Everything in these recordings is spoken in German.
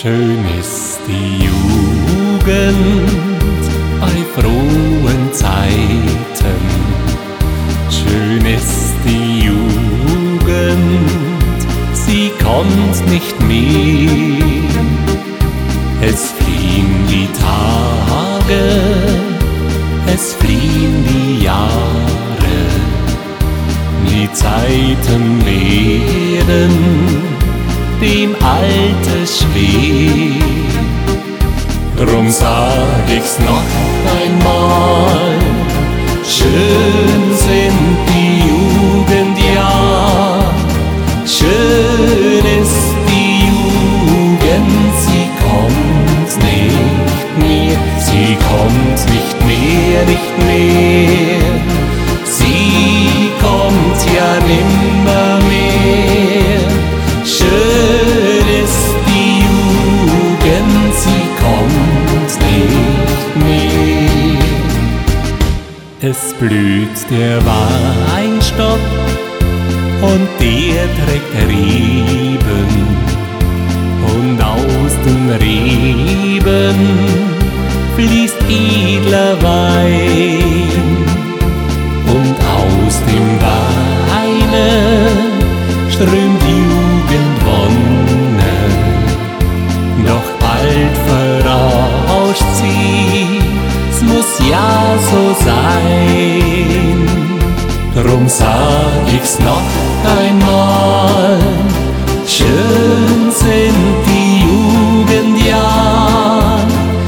Schön ist die Jugend bei frohen Zeiten. Schön ist die Jugend, sie kommt nicht mehr. Es fliehen die Tage, es fliehen die Jahre, die Zeiten werden dem Alter schwer. Drum sag ich's noch einmal, schön sind die Jugendjahr, schön ist die Jugend, sie kommt nicht mehr, sie kommt nicht mehr, nicht mehr, sie kommt ja nimmer mehr. Schön ist die Jugend, sie kommt nicht mehr. Es blüht der Weinstock und der trägt Reben, und aus den Reben fließt edler Wein, und aus dem Weine strömt Jugendwonne, doch bald verrauscht sie, es muss ja so sein. Drum sag ich's noch einmal, schön sind die Jugendjahr,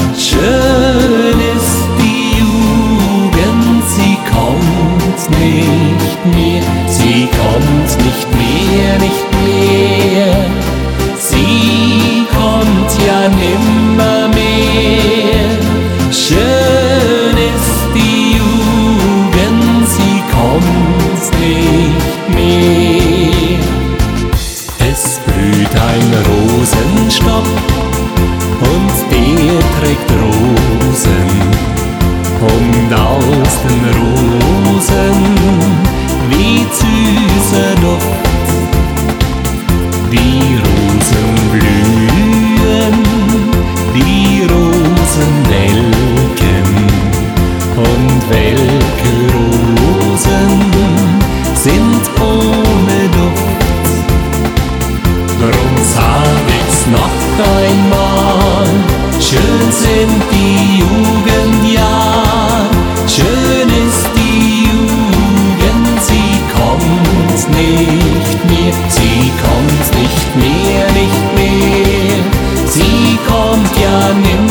schön ist die Jugend, sie kommt nicht mehr, sie kommt nicht mehr, nicht mehr, sie kommt ja nimmer mehr. Schön ist die Jugend, sie kommt nicht mehr. Es blüht ein Rosenstock und der trägt Rosen, und aus den Rosen weht süßer Duft. Die Rosen blühen, die Rosen welken, und welke Rosen sind ohne Duft. Drum sag ich's noch einmal, schön sind die Jugendjahr, schön ist die Jugend, sie kommt nicht mehr, sie kommt nicht mehr, nicht mehr, sie kommt ja nimmer.